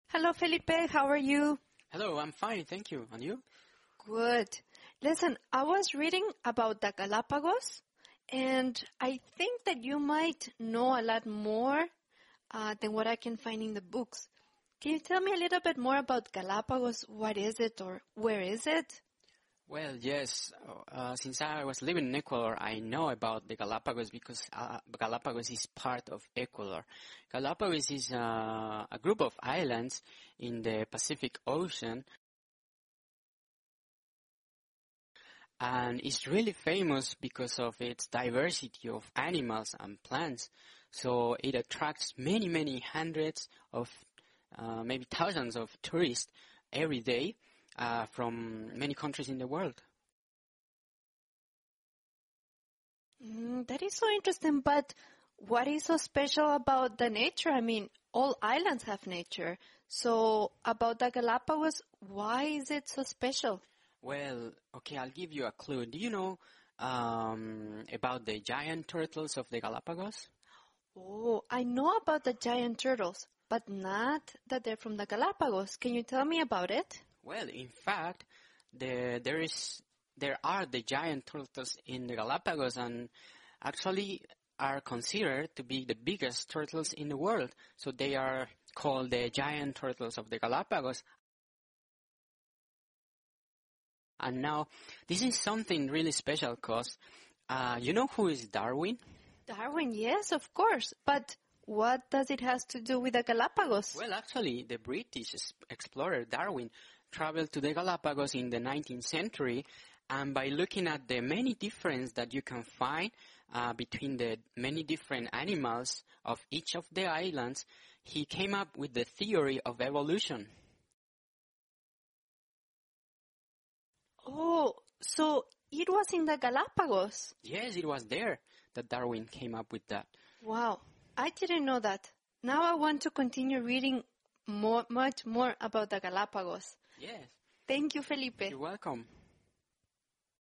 Hello, Felipe. How are you? Hello, I'm fine, thank you. And you? Good. Listen, I was reading about the Galapagos, and I think that you might know a lot more than what I can find in the books. Can you tell me a little bit more about Galapagos? What is it or where is it? Well, yes. Since I was living in Ecuador, I know about the Galapagos because Galapagos is part of Ecuador. Galapagos is a group of islands in the Pacific Ocean, and it's really famous because of its diversity of animals and plants. So it attracts many, many hundreds of, maybe thousands of tourists every day from many countries in the world. That is so interesting, but what is so special about the nature? I mean, all islands have nature. So about the Galapagos, why is it so special? Well, okay, I'll give you a clue. Do you know about the giant turtles of the Galapagos? Oh, I know about the giant turtles, but not that they're from the Galapagos. Can you tell me about it? Well, in fact, there are the giant turtles in the Galapagos, and actually are considered to be the biggest turtles in the world. So they are called the giant turtles of the Galapagos. And now, this is something really special because you know who is Darwin? Darwin, yes, of course. But what does it has to do with the Galapagos? Well, actually, the British explorer Darwin traveled to the Galapagos in the 19th century, and by looking at the many differences that you can find between the many different animals of each of the islands, he came up with the theory of evolution. Oh, so it was in the Galapagos. Yes, it was there that Darwin came up with that. Wow, I didn't know that. Now I want to continue reading much more about the Galapagos. Yes, Thank you, Felipe. you're welcome.